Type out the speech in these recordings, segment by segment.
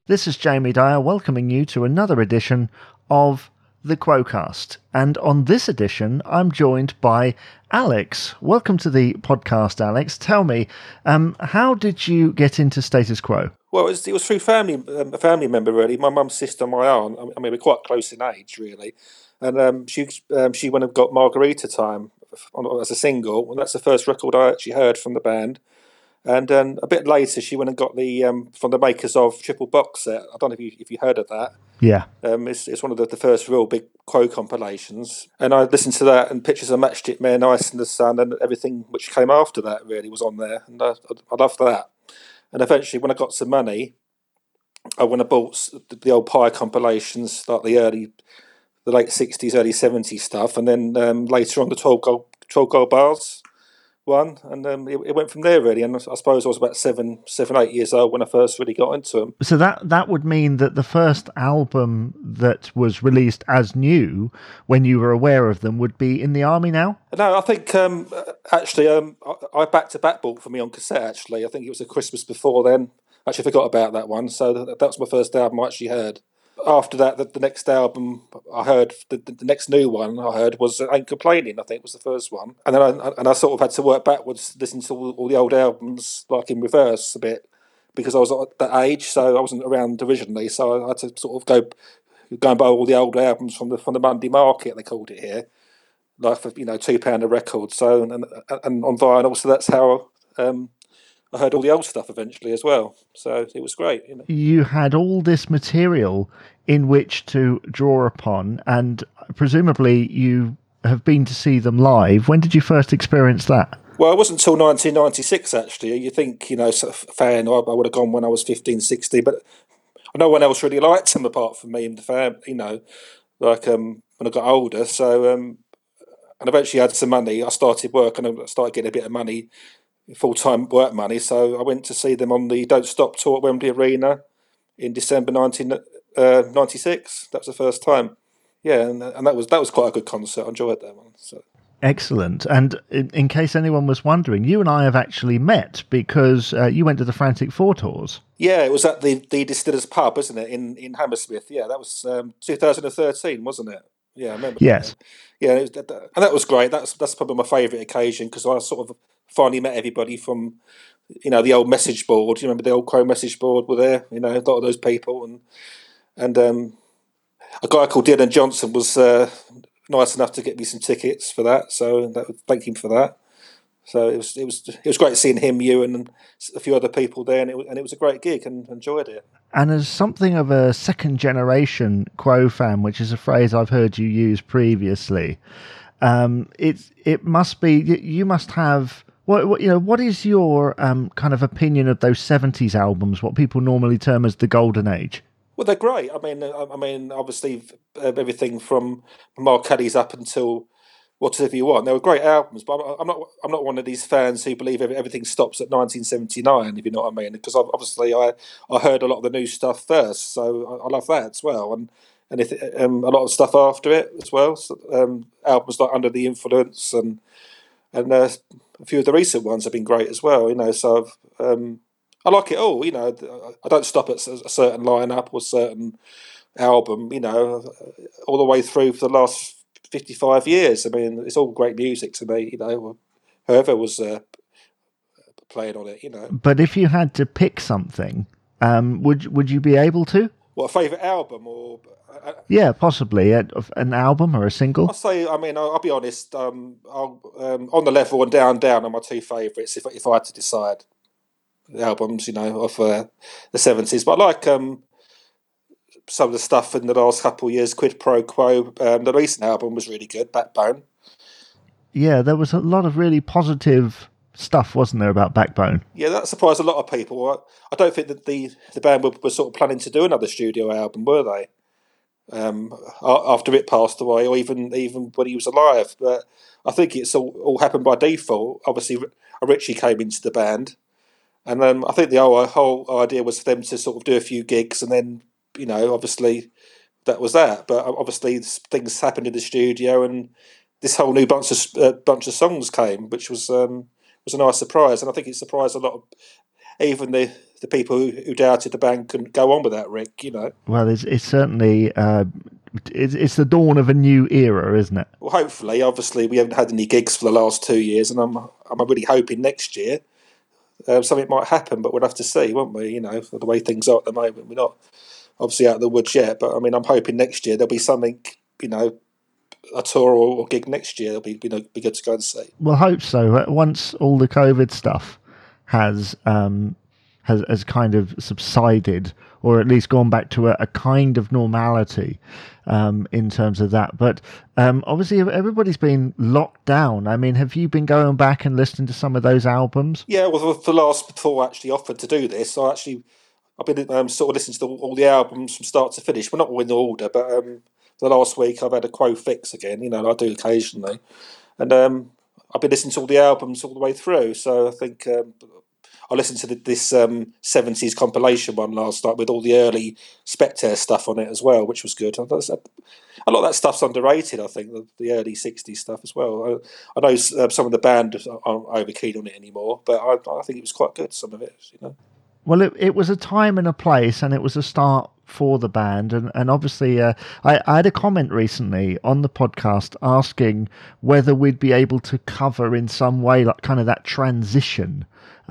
This is Jamie Dyer welcoming you to another edition of the Quocast. And on this edition, I'm joined by Alex. Welcome to the podcast, Alex. Tell me, how did you get into Status Quo? Well, it was through family, a family member really. My mum's sister, my aunt. I mean, we're quite close in age, really. And she went and got Margarita Time as a single, and that's the first record I actually heard from the band. And then a bit later, she went and got the from the makers of Triple Box Set. I don't know if you heard of that. Yeah. It's one of the first real big Quo compilations, and I listened to that, and Pictures of Matchstick Men, Ice in the Sun, and everything which came after that really was on there, and I loved that. And eventually, when I got some money, I went and bought the old Pie compilations, like the late '60s, early '70s stuff, and then later on the 12 gold bars one, and it went from there really. And I suppose I was about 8 years old when I first really got into them. So that would mean that the first album that was released as new, when you were aware of them, would be In the Army Now? No, I think actually I back to back bought for me on cassette. Actually, I think it was a Christmas before then. Actually, forgot about that one. So that was my first album I actually heard. After that, the next album I heard, the next new one I heard was Ain't Complaining. I think was the first one, and then I sort of had to work backwards, listen to all the old albums like in reverse a bit, because I was at that age, so I wasn't around originally, so I had to sort of go and buy all the old albums from the Monday Market, they called it here, like for £2 a record. So and on vinyl, so that's how I heard all the old stuff eventually as well. So it was great. You had all this material in which to draw upon, and presumably you have been to see them live. When did you first experience that? Well, it wasn't until 1996, actually. You think, sort of fan, I would have gone when I was 15, 16, but no one else really liked them apart from me and the fam, like when I got older. So, and eventually had some money. I started work and I started getting a bit of money, full-time work money. So I went to see them on the Don't Stop tour at Wembley Arena in December 1996. That was the first time. Yeah, and that was quite a good concert. I enjoyed that one. So. Excellent. And in case anyone was wondering, you and I have actually met because you went to the Frantic Four tours. Yeah, it was at the Distillers Pub, isn't it, in Hammersmith? Yeah, that was 2013, wasn't it? Yeah, I remember. Yes. That. Yeah, and that was great. That's probably my favourite occasion because I sort of finally met everybody from, the old message board. You remember the old Quo message board were there? A lot of those people, and a guy called Dylan Johnson was nice enough to get me some tickets for that. So thank him for that. So it was great seeing him, you, and a few other people there, and it was a great gig, and enjoyed it. And as something of a second generation Quo fan, which is a phrase I've heard you use previously, it must be you must have. What is your kind of opinion of those '70s albums? What people normally term as the golden age. Well, they're great. I mean, obviously everything from Mark Kelly's up until Whatever You Want. They were great albums, but I'm not one of these fans who believe everything stops at 1979. If you know what I mean, because obviously I heard a lot of the new stuff first, so I love that as well, and a lot of stuff after it as well. So, albums like Under the Influence and a few of the recent ones have been great as well. So I like it all. I don't stop at a certain lineup or certain album. All the way through for the last 55 years. I mean, it's all great music to me. Whoever was playing on it. But if you had to pick something, would you be able to? What, a favourite album or? Yeah, possibly an album or a single. I'll say. I mean, I'll be honest. On the Level and Down are my two favourites. If I had to decide. Albums, of the '70s, but I like some of the stuff in the last couple of years. Quid Pro Quo, the recent album was really good. Backbone. Yeah, there was a lot of really positive stuff, wasn't there, about Backbone? Yeah, that surprised a lot of people. I don't think that the band were sort of planning to do another studio album, were they? After it passed away, or even when he was alive. But I think it's all happened by default. Obviously, Richie came into the band. And I think the whole idea was for them to sort of do a few gigs, and then obviously that was that. But obviously things happened in the studio, and this whole new bunch of songs came, which was a nice surprise. And I think it surprised a lot of even the people who doubted the band couldn't go on without Rick. Well, it's certainly it's the dawn of a new era, isn't it? Well, hopefully, obviously, we haven't had any gigs for the last 2 years, and I'm really hoping next year something might happen, but we'll have to see, won't we? For the way things are at the moment, we're not obviously out of the woods yet. But I mean, I'm hoping next year there'll be something, a tour or gig next year. It'll be be good to go and see. Well, hope so. Once all the COVID stuff has kind of subsided, or at least gone back to a kind of normality in terms of that. But obviously, everybody's been locked down. I mean, have you been going back and listening to some of those albums? Yeah, well, before I actually offered to do this, I've been sort of listening to all the albums from start to finish. Well, not all in order, but the last week I've had a Quo Fix again. I do occasionally, and I've been listening to all the albums all the way through. So I think I listened to this 70s compilation one last night with all the early Spectre stuff on it as well, which was good. A lot of that stuff's underrated, I think, the early 60s stuff as well. I know some of the band aren't over keen on it anymore, but I think it was quite good, some of it. Well, it was a time and a place, and it was a start for the band. And obviously, I had a comment recently on the podcast asking whether we'd be able to cover in some way, like kind of that transition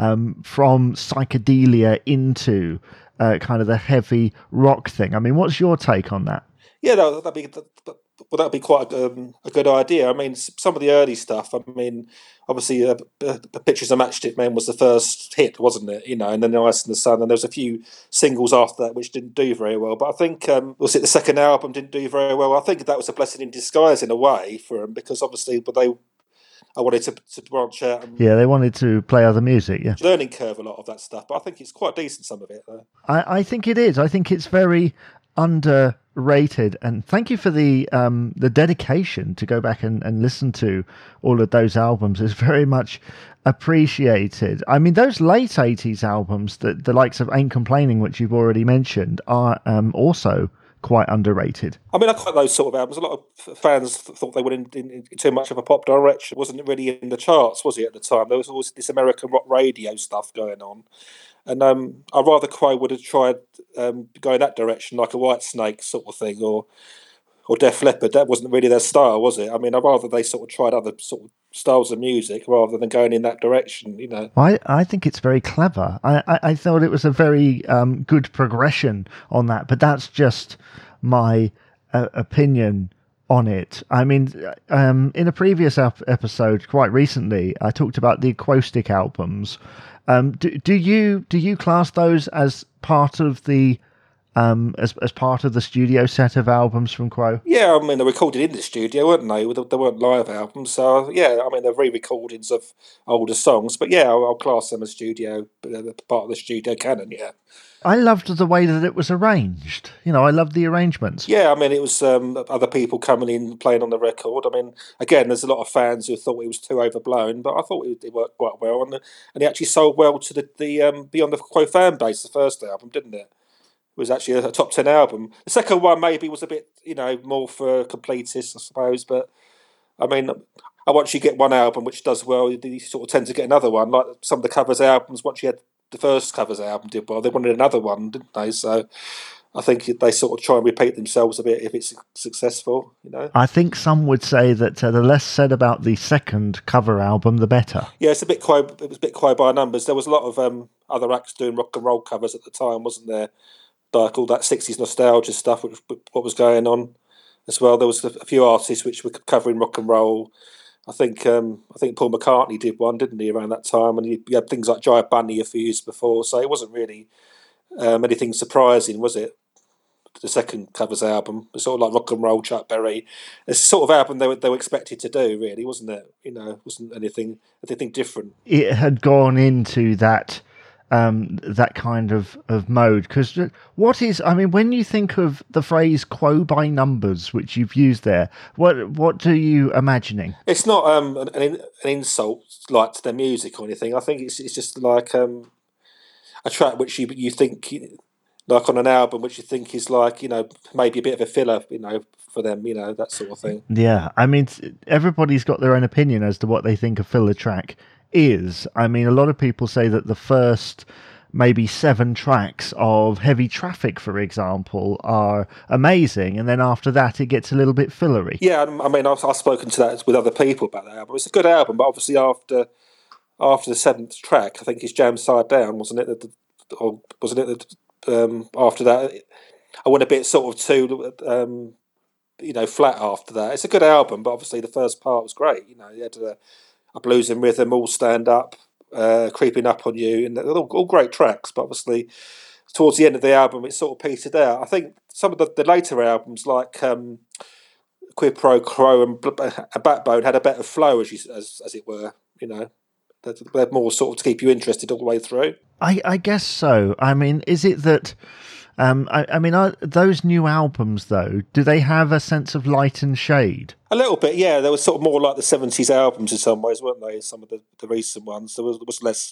from psychedelia into kind of the heavy rock thing. I mean, what's your take on that? Yeah, that'd be quite a good idea. I mean, some of the early stuff. I mean, obviously, Pictures of Matchstick Men was the first hit, wasn't it? And then Ice in the Sun, and there was a few singles after that which didn't do very well. But I think the second album didn't do very well. I think that was a blessing in disguise in a way for them, because obviously, I wanted to branch out. They wanted to play other music. Yeah, learning curve a lot of that stuff, but I think it's quite decent, some of it. Though. I think it is. I think it's very underrated, and thank you for the dedication to go back and listen to all of those albums. Is very much appreciated. I mean, those late 80s albums, the likes of Ain't Complaining, which you've already mentioned, are also quite underrated. I mean, I quite those sort of albums. A lot of fans thought they were in too much of a pop direction. It wasn't really in the charts, was it, at the time? There was always this American rock radio stuff going on. And I'd rather Quo would have tried going that direction, like a Whitesnake sort of thing, or Def Leppard. That wasn't really their style, was it? I mean, I'd rather they sort of tried other sort of styles of music rather than going in that direction, I think it's very clever. I thought it was a very good progression on that, but that's just my opinion on it. I mean, in a previous episode, quite recently, I talked about the acoustic albums. Do you class those as part of the as part of the studio set of albums from Quo? Yeah, I mean, they're recorded in the studio, weren't they? They weren't live albums, so yeah, I mean, they're re-recordings of older songs, but yeah, I'll class them as studio, part of the studio canon, yeah. I loved the way that it was arranged. I loved the arrangements. Yeah, I mean, it was other people coming in, playing on the record. I mean, again, there's a lot of fans who thought it was too overblown, but I thought it worked quite well, and it actually sold well to the Beyond the Quo fan base, the first album, didn't it? Was actually a top 10 album. The second one maybe was a bit, more for completists, I suppose. But I mean, once you get one album which does well, you sort of tend to get another one. Like some of the covers albums, once you had the first covers album did well, they wanted another one, didn't they? So I think they sort of try and repeat themselves a bit if it's successful. I think some would say that the less said about the second cover album, the better. Yeah, it was a bit Quo by numbers. There was a lot of other acts doing rock and roll covers at the time, wasn't there? Like all that 60s nostalgia stuff, what was going on as well. There was a few artists which were covering rock and roll. I think Paul McCartney did one, didn't he, around that time? And you had things like Jive Bunny a few years before, so it wasn't really anything surprising, was it? The second covers album, it's sort of like rock and roll, Chuck Berry. It's the sort of album they were expected to do, really, wasn't it? Wasn't anything different. It had gone into that kind of mode, because when you think of the phrase "Quo by numbers," which you've used there, what are you imagining? It's not an insult like to their music or anything. I think it's just like a track which you think, like on an album which you think is like, maybe a bit of a filler, for them, that sort of thing. Yeah, I mean, everybody's got their own opinion as to what they think a filler track is. I mean, a lot of people say that the first maybe 7 tracks of Heavy Traffic, for example, are amazing, and then after that it gets a little bit fillery. Yeah, I mean, I've spoken to that with other people about that album. It's a good album, but obviously after the 7th track, I think it's Jam Side Down, wasn't it? Or wasn't it after that? I went a bit sort of too, flat after that. It's a good album, but obviously the first part was great. You had a blues and rhythm, all stand up, creeping up on you, and they're all great tracks. But obviously, towards the end of the album, it sort of petered out. I think some of the later albums, like Quid Pro Quo and Backbone, had a better flow, as it were. They're more sort of to keep you interested all the way through. I guess so. I mean, is it that? Are those new albums, though, do they have a sense of light and shade? A little bit, yeah. They were sort of more like the 70s albums in some ways, weren't they? Some of the recent ones. There was less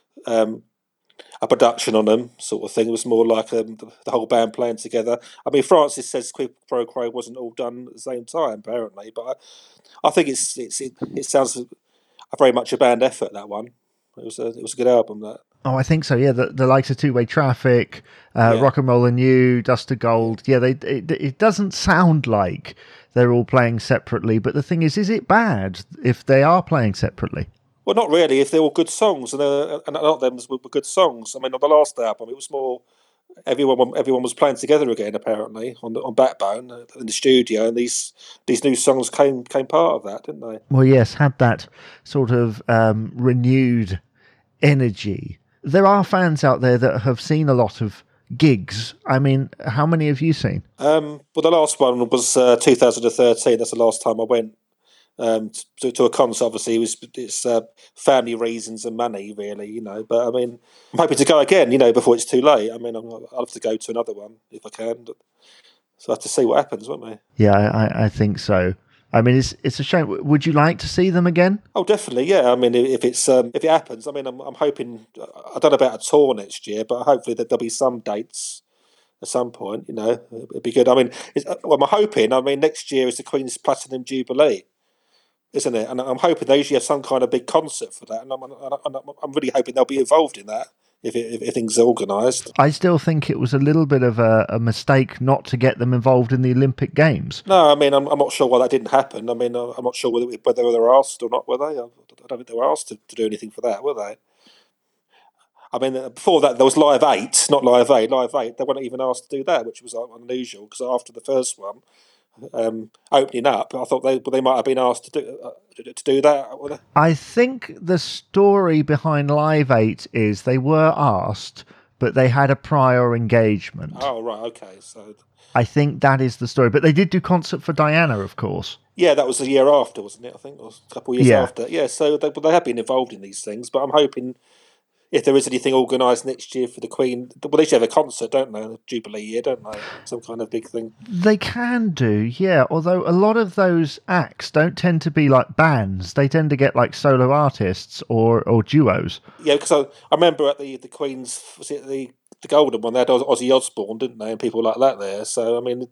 a production on them, sort of thing. It was more like the whole band playing together. I mean, Francis says Quid Pro Quo wasn't all done at the same time, apparently, but I think it sounds very much a band effort, that one. It was a good album, that. Oh, I think so. Yeah, the likes of Two Way Traffic, Rock and Roll and You, Dust to Gold. Yeah, it doesn't sound like they're all playing separately. But the thing is it bad if they are playing separately? Well, not really. If they're all good songs, and a lot of them were good songs. I mean, on the last album, it was more everyone was playing together again. Apparently, on Backbone in the studio, and these new songs came part of that, didn't they? Well, yes, had that sort of renewed energy. There are fans out there that have seen a lot of gigs. I mean, how many have you seen? Well, the last one was 2013. That's the last time I went to a concert. Obviously, it's family reasons and money, really, But I mean, I'm hoping to go again, before it's too late. I mean, I'll have to go to another one if I can. So I have to see what happens, won't we? Yeah, I think so. I mean, it's a shame. Would you like to see them again? Oh, definitely, yeah. I mean, if it happens, I mean, I'm hoping. I don't know about a tour next year, but hopefully there'll be some dates at some point. It'd be good. I mean, I'm hoping. I mean, next year is the Queen's Platinum Jubilee, isn't it? And I'm hoping they usually have some kind of big concert for that, and I'm really hoping they'll be involved in that. If things are organised. I still think it was a little bit of a mistake not to get them involved in the Olympic Games. No, I mean, I'm not sure why that didn't happen. I mean, I'm not sure whether they were asked or not, were they? I don't think they were asked to do anything for that, were they? I mean, before that, there was Live 8, not Live 8. Live 8, they weren't even asked to do that, which was unusual, because after the first one, opening up, I thought they might have been asked to do that. I think the story behind Live 8 is they were asked, but they had a prior engagement. Oh, right, okay. So I think that is the story. But they did do Concert for Diana, of course. Yeah, that was the year after, wasn't it? I think, or a couple of years after. Yeah, so they have been involved in these things, but I'm hoping if there is anything organised next year for the Queen, well, they should have a concert, don't they? The Jubilee year, don't they? Some kind of big thing. They can do, yeah. Although a lot of those acts don't tend to be like bands; they tend to get like solo artists or duos. Yeah, because I remember at the Queen's, was it the Golden one? They had Ozzy Osbourne, didn't they, and people like that there. So I mean,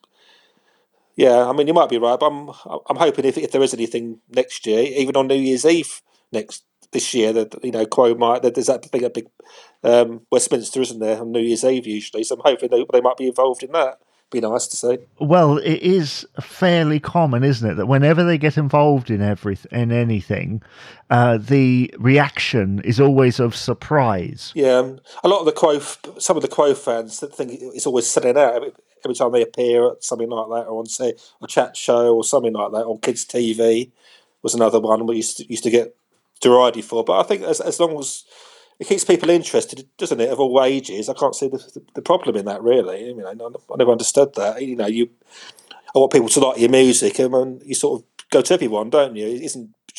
yeah, I mean you might be right, but I'm hoping if there is anything next year, even on New Year's Eve this year, that Quo might. There's that big Westminster, isn't there, on New Year's Eve usually? So I'm hoping they might be involved in that. Be nice to see. Well, it is fairly common, isn't it, that whenever they get involved in anything, the reaction is always of surprise. Yeah, a lot of some of the Quo fans think it's always selling out every time they appear at something like that, or on say a chat show or something like that, or kids' TV was another one we used to get derided for. But I think as long as it keeps people interested, doesn't it, of all ages, I can't see the problem in that, really. I mean, I never understood that. I want people to like your music, and you sort of go to everyone, don't you? It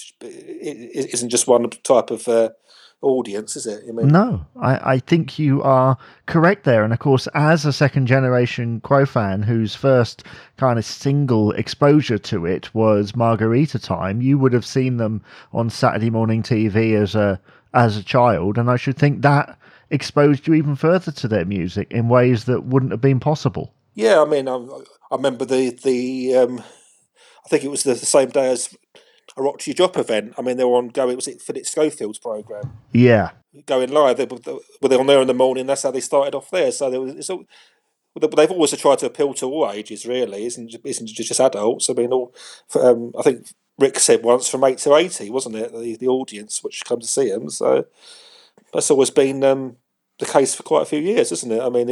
isn't just one type of audience, is it? No, I think you are correct there. And of course, as a second generation Quo fan whose first kind of single exposure to it was Margarita Time, you would have seen them on Saturday morning TV as a child, and I should think that exposed you even further to their music in ways that wouldn't have been possible. Yeah, I mean, I remember I think it was the same day as Rock Your Drop event. I mean, they were on going. Was it Philip Schofield's program Yeah. going live? Were they on there in the morning? That's how they started off there. So there was. But they've always tried to appeal to all ages, really. Isn't just adults. I mean, I think Rick said once from 8 to 80, wasn't it? The audience which come to see him. So that's always been the case for quite a few years, isn't it? I mean,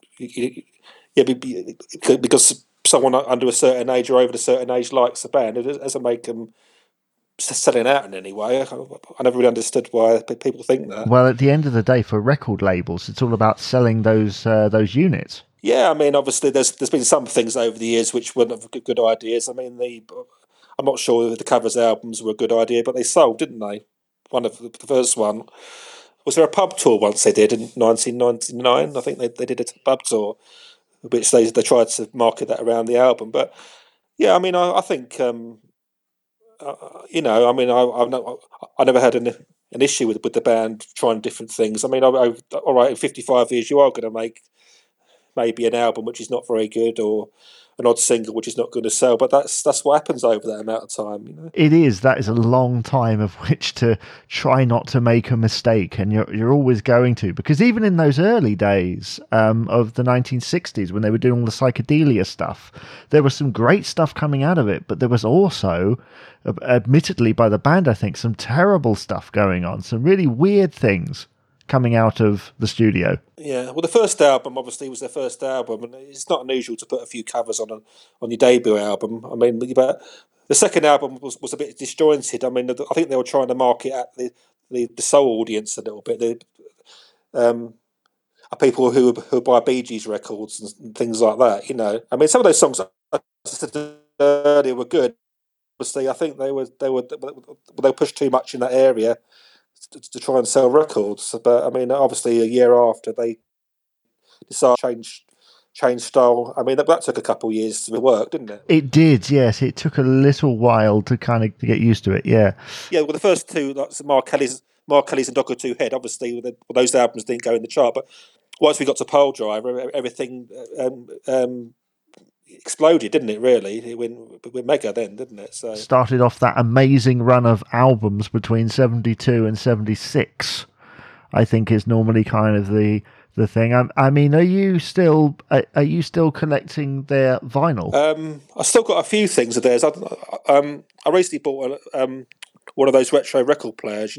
because someone under a certain age or over a certain age likes a band, it doesn't make them selling out in any way. I never really understood why people think that. Well, at the end of the day, for record labels, it's all about selling those units. Yeah, I mean, obviously, there's been some things over the years which weren't good ideas. I mean, I'm not sure the covers albums were a good idea, but they sold, didn't they? One of the first one. Was there a pub tour once they did in 1999? I think they did a pub tour, which they tried to market that around the album. But yeah, I mean, I think I mean, I never had an issue with the band trying different things. I mean, all right, in 55 years, you are going to make maybe an album which is not very good or an odd single which is not going to sell, but that's what happens over that amount of time. It is. That is a long time of which to try not to make a mistake, and you're always going to, because even in those early days of the 1960s when they were doing all the psychedelia stuff, there was some great stuff coming out of it, but there was also, admittedly by the band, I think, some terrible stuff going on, some really weird things coming out of the studio. Yeah, well, the first album obviously was their first album, and it's not unusual to put a few covers on your debut album. I mean, but the second album was a bit disjointed. I mean, I think they were trying to market at the soul audience a little bit. People who buy Bee Gees records and things like that. I mean, some of those songs I said earlier were good. Obviously, I think they pushed too much in that area to try and sell records. But I mean, obviously, a year after they decided to change style. I mean, that took a couple of years to work, didn't it? It did, yes. It took a little while to kind of get used to it. Yeah. Yeah. Well, the first two, like Mark Kelly's and Dogger Two Head, obviously those albums didn't go in the chart. But once we got to Pole Driver, everything exploded, didn't it? Really, it went mega then, didn't it? So started off that amazing run of albums between 72 and 76. I think is normally kind of the thing. I mean, are you still collecting their vinyl? I still got a few things of theirs. I recently bought one of those retro record players.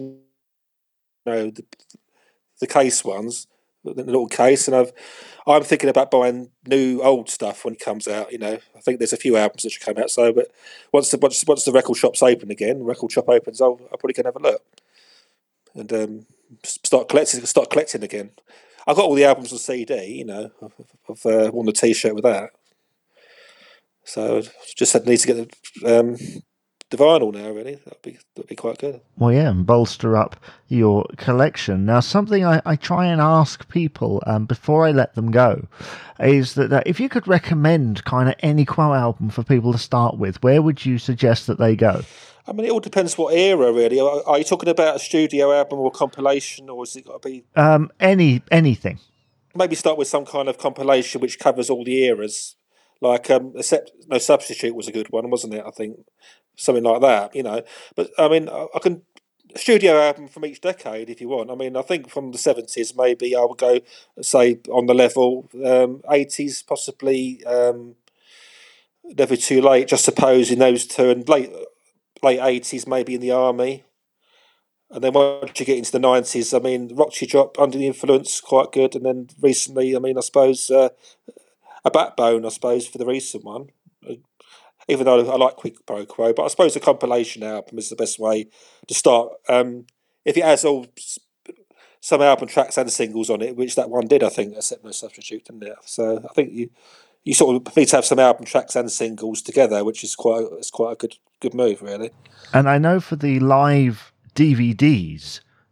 The case ones, the little case, and I'm thinking about buying new old stuff when it comes out. I think there's a few albums that should come out. So, but once the record shop's open again, I'll probably go and have a look and start collecting again. I've got all the albums on CD. I've worn the T-shirt with that. So just need to get the vinyl now. Really, that'd be quite good. Well, yeah, and bolster up your collection. Now, something I try and ask people before I let them go is that if you could recommend kind of any Quo album for people to start with, where would you suggest that they go? I mean, it all depends what era, really. Are you talking about a studio album or a compilation, or has it got to be anything? Maybe start with some kind of compilation which covers all the eras, like No Substitute was a good one, wasn't it? I think something like that, But I mean, I can studio album from each decade if you want. I mean, I think from the 70s, maybe I would go say on the level 80s, possibly Never Too Late, Just Suppose in those two, and late 80s maybe in the Army. And then once you get into the 90s, I mean, Rock Your Drop, Under the Influence, quite good. And then recently, I mean, I suppose A Backbone, I suppose, for the recent one. Even though I like Quid Pro Quo, but I suppose a compilation album is the best way to start. If it has some album tracks and singles on it, which that one did, I think, Accept No Substitute, didn't it? So I think you sort of need to have some album tracks and singles together, which is quite a good move, really. And I know for the live DVDs,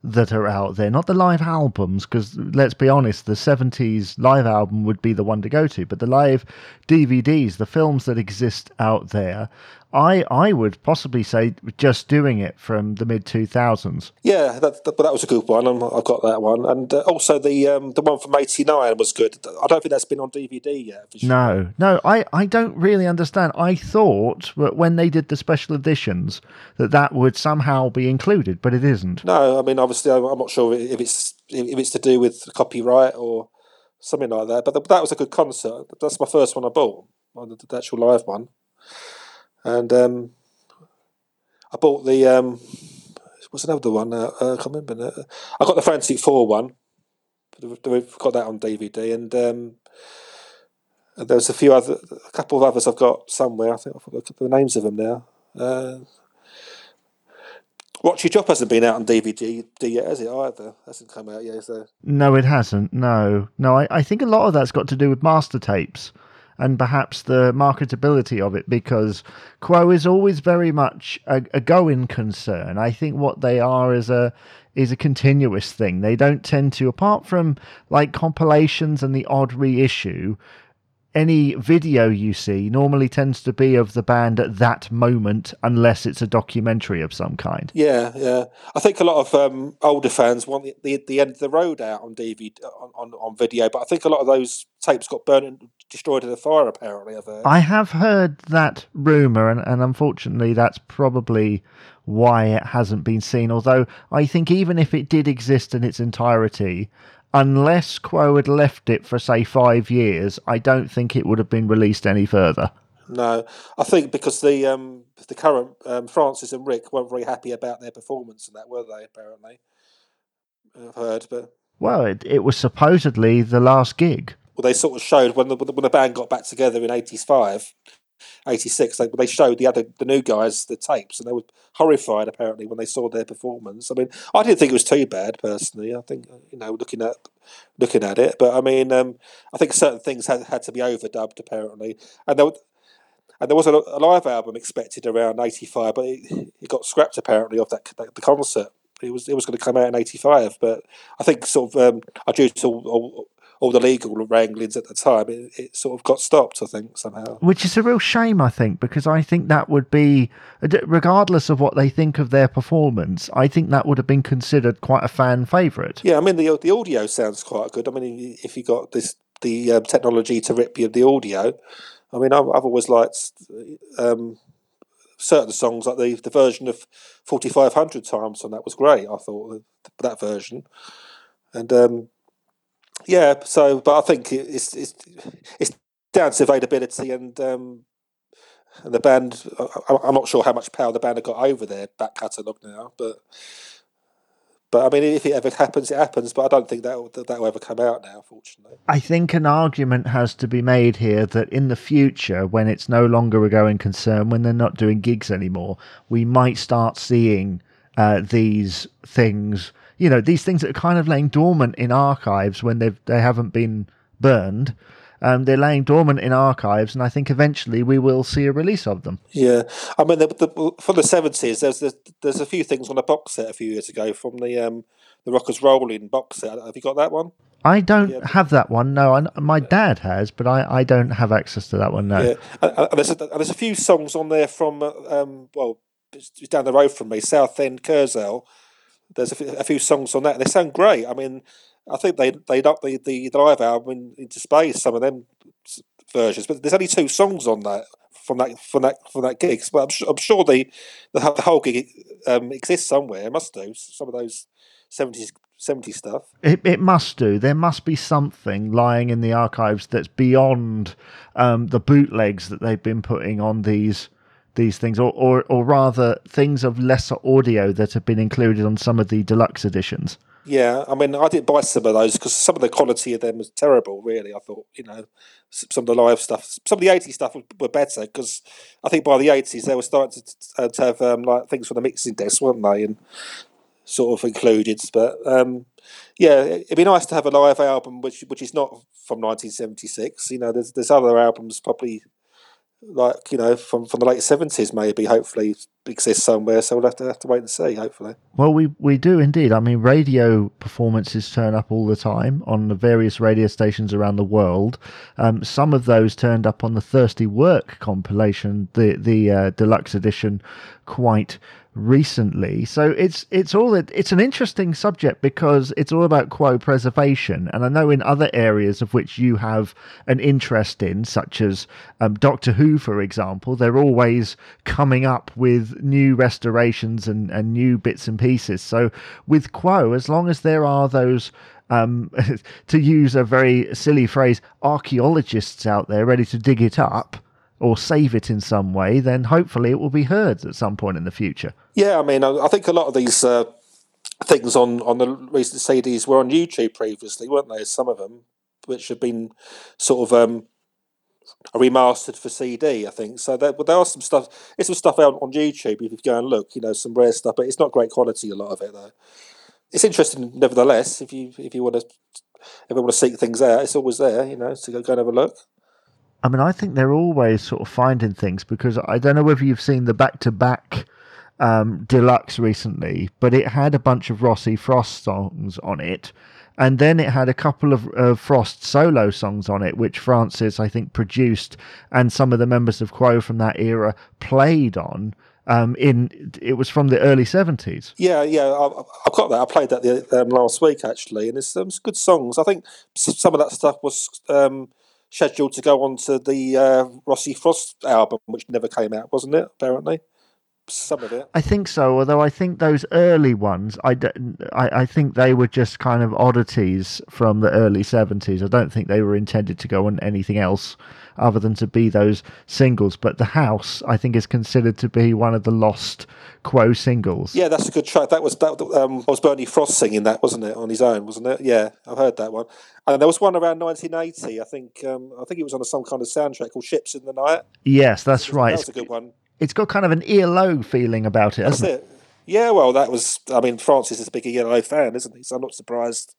that are out there, not the live albums, because let's be honest, the 70s live album would be the one to go to, but the live DVDs, the films that exist out there, I would possibly say just doing it from the mid 2000s. Yeah, but that was a good one. I've got that one, and also the one from '89 was good. I don't think that's been on DVD yet officially. No, I don't really understand. I thought that when they did the special editions that would somehow be included, but it isn't. No, I mean obviously I'm not sure if it's to do with copyright or something like that. But that was a good concert. That's my first one I bought, the actual live one, and I bought the what's another one? I can't remember now. I got the Fantastic Four one. We've got that on DVD, and there's a couple of others I've got somewhere. I think I've forgot the names of them now. Watch Your Job hasn't been out on DVD yet, has it either? Hasn't come out yet, so. No, it hasn't. No. I think a lot of that's got to do with master tapes and perhaps the marketability of it, because Quo is always very much a going concern. I think what they are is a continuous thing. They don't tend to, apart from like compilations and the odd reissue, any video you see normally tends to be of the band at that moment, unless it's a documentary of some kind. Yeah. I think a lot of older fans want the end of the road out on DVD on video, but I think a lot of those tapes got burnt and destroyed in a fire. Apparently, I've heard. I have heard that rumour, and unfortunately, that's probably why it hasn't been seen. Although I think even if it did exist in its entirety, unless Quo had left it for, say, 5 years, I don't think it would have been released any further. No, I think because the current Francis and Rick weren't very happy about their performance and that, were they? Apparently, I've heard, but Well, it was supposedly the last gig. well, they sort of showed when the band got back together in '85. 86, they showed the new guys the tapes, and they were horrified apparently when they saw their performance. I mean, I didn't think it was too bad personally. I think looking at it, but I mean, I think certain things had to be overdubbed apparently, and there was a live album expected around '85, but it got scrapped apparently off the concert. It was going to come out in '85, but I think sort of due to all the legal wranglings at the time, it sort of got stopped, I think, somehow. Which is a real shame, I think, because I think that would be, regardless of what they think of their performance, I think that would have been considered quite a fan favourite. Yeah, I mean, the audio sounds quite good. I mean, if you got the technology to rip you the audio, I mean, I've always liked certain songs, like the version of 4,500 Times, and that was great. I thought that version, and yeah. So, but I think it's down to availability and the band. I'm not sure how much power the band have got over their back catalogue now, but I mean, if it ever happens, it happens. But I don't think that will ever come out now, fortunately. I think an argument has to be made here that in the future, when it's no longer a going concern, when they're not doing gigs anymore, we might start seeing these things. These things that are kind of laying dormant in archives when they haven't been burned. They're laying dormant in archives, and I think eventually we will see a release of them. Yeah, I mean, for the '70s, there's a few things on a box set a few years ago from the Rockers Rolling box set. Have you got that one? I don't have that one. No, my dad has, but I don't have access to that one. No. Yeah, and there's a few songs on there from well, it's down the road from me, Southend, Kersal. There's a few songs on that. They sound great. I mean, I think they knocked the live album into space. Some of them versions, but there's only 2 songs on that from that gig. But I'm sure the whole gig exists somewhere. It must do, some of those 70s stuff. It must do. There must be something lying in the archives that's beyond the bootlegs that they've been putting on these things, or rather things of lesser audio that have been included on some of the deluxe editions. Yeah, I mean, I didn't buy some of those because some of the quality of them was terrible, really. I thought, some of the live stuff, some of the '80s stuff were better, because I think by the '80s they were starting to have like things from the mixing desk, weren't they, and sort of included. But yeah, it'd be nice to have a live album which is not from 1976. There's other albums probably like from the late 70s, maybe hopefully exists somewhere. So we'll have to wait and see. Hopefully. Well, we do indeed. I mean, radio performances turn up all the time on the various radio stations around the world. Some of those turned up on the Thirsty Work compilation, the deluxe edition, quite recently. So it's an interesting subject because it's all about quo preservation, and I know in other areas of which you have an interest in, such as Doctor Who, for example, they're always coming up with new restorations and new bits and pieces. So with quo, as long as there are those to use a very silly phrase, archaeologists out there ready to dig it up or save it in some way, then hopefully it will be heard at some point in the future. Yeah, I mean, I think a lot of these things on the recent CDs were on YouTube previously, weren't they? Some of them, which have been sort of remastered for CD, I think. So there are some stuff. There's some stuff out on YouTube if you go and look. Some rare stuff, but it's not great quality. A lot of it, though. It's interesting, nevertheless. If you want to seek things out, it's always there. So go and have a look. I mean, I think they're always sort of finding things, because I don't know whether you've seen the back-to-back deluxe recently, but it had a bunch of Rossi Frost songs on it, and then it had a couple of Frost solo songs on it, which Francis, I think, produced, and some of the members of Quo from that era played on. It was from the early 70s. Yeah, I've got that. I played that last week, actually, and it's some good songs. I think some of that stuff was scheduled to go on to the Rossi Frost album, which never came out, wasn't it, apparently? Some of it. I think so, although I think those early ones, I think they were just kind of oddities from the early 70s. I don't think they were intended to go on anything else other than to be those singles. But The House, I think, is considered to be one of the lost Quo singles. Yeah, that's a good track. That was Bernie Frost singing that, wasn't it, on his own, wasn't it? Yeah, I've heard that one. And there was one around 1980, I think it was on some kind of soundtrack called Ships in the Night. Yes, that's right. That was a good one. It's got kind of an ELO feeling about it, hasn't it? Yeah, well, Francis is a big ELO fan, isn't he? So I'm not surprised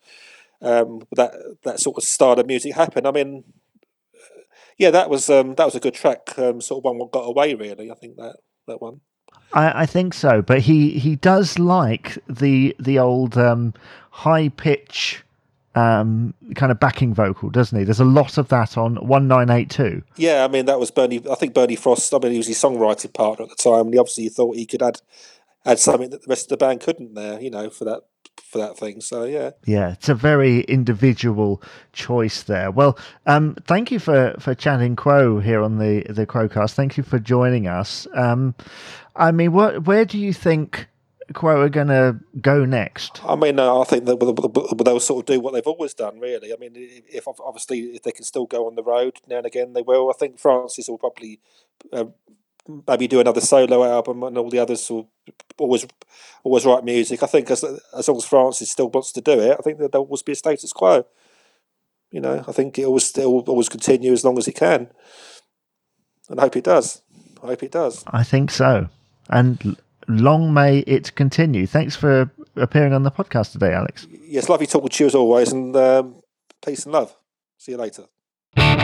that sort of style of music happened. I mean, yeah, that was a good track. Sort of one got away, really. I think that one. I think so, but he does like the old high pitch kind of backing vocal, doesn't he? There's a lot of that on 1982. Yeah, I mean, that was Bernie. I think Bernie Frost. I mean, he was his songwriting partner at the time, and he obviously thought he could add something that the rest of the band couldn't there. For that thing. So yeah, it's a very individual choice there. Well, thank you for chatting Quo here on the Quocast. Thank you for joining us. I mean, where do you think Quo are going to go next? I mean, I think that they'll sort of do what they've always done, really. I mean, if they can still go on the road now and again, they will. I think Francis will probably maybe do another solo album, and all the others will always write music. I think as long as Francis still wants to do it, I think that there will always be a status quo. I think it will always continue as long as it can, and I hope it does. I think so, and long may it continue. Thanks for appearing on the podcast today, Alex. Yes, lovely talking to you as always, and peace and love. See you later.